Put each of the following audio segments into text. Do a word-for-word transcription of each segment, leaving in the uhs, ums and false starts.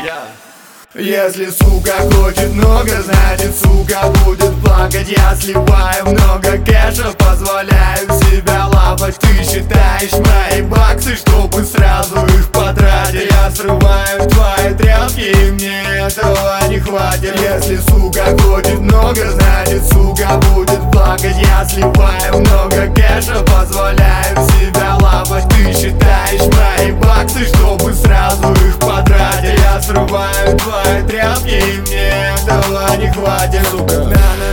Если сука хочет много, значит сука будет плакать. Я сливаю много кэша, позволяю себя лапать. Ты считаешь мои баксы, чтобы сразу их потратить. Я срываю твои тряпки, и мне этого не хватит. Если сука хочет много, значит сука будет плакать. Я сливаю много кэша, позволяю себя лапать. Ты считаешь мои баксы, чтобы сразу их потратить. Я срываю твои тряпки, и мне этого не хватит, сука.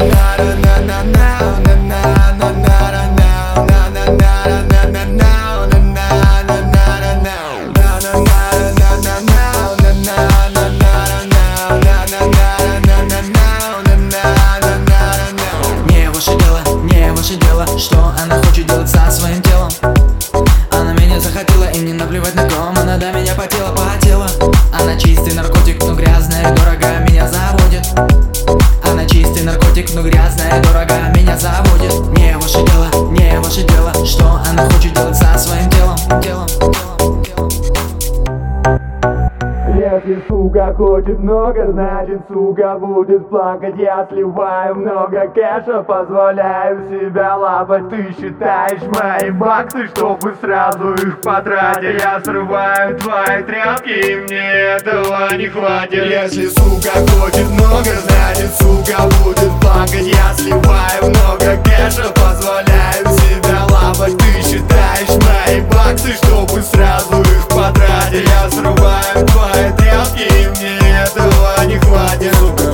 Не ваше дело, не ваше дело, что она хочет делать со своим телом. Она меня захотела, и мне наплевать на ком. Она до меня потела, потела. Она чистый наркотик, но грязная и дорого меня заводит. Она чистый наркотик, но грязная и дорого меня заводит. Не ваше дело, не ваше дело, что она хочет делать со своим телом, телом, телом, телом. Если сука хочет много, значит сука будет плакать. Я сливаю много кэша, позволяю себя лапать. Ты считаешь мои баксы, чтобы сразу их потратить. Я срываю твои тряпки, и мне этого не хватит. Если сука хочет много, значит сука будет плакать. Я сливаю много кэша, позволяю себя лапать. Ты считаешь мои баксы, чтобы сразу их потратить. Я срываю твои тряпки, и мне этого не хватит, сука.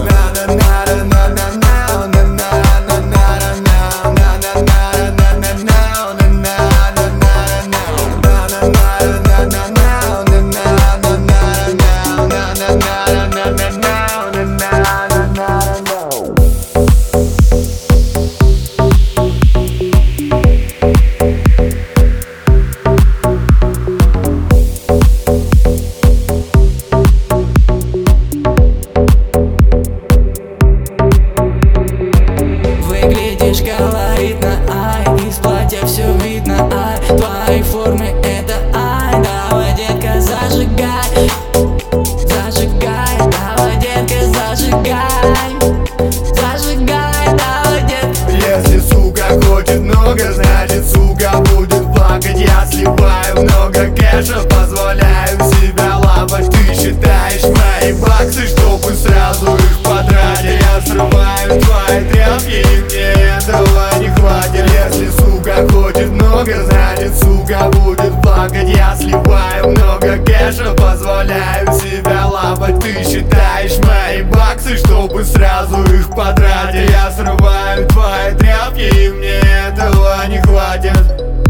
Выглядишь колоритно, ай, из платья все видно, ай, твои формы это ай, давай, детка, зажигай, зажигай, давай, детка, зажигай, зажигай, давай, детка. Если сука хочет много, значит сука будет плакать. Я сливаю много кэша, позволяю себя лапать. Ты считаешь мои баксы, чтобы сразу их потратить. Я срываю твои тряпки, и мне этого не хватит. Если сука хочет много, значит сука будет плакать. Я сливаю много кэша, позволяю себя лапать. Ты считаешь мои баксы, чтобы сразу их потратить. Я срываю твои тряпки, и мне этого не хватит.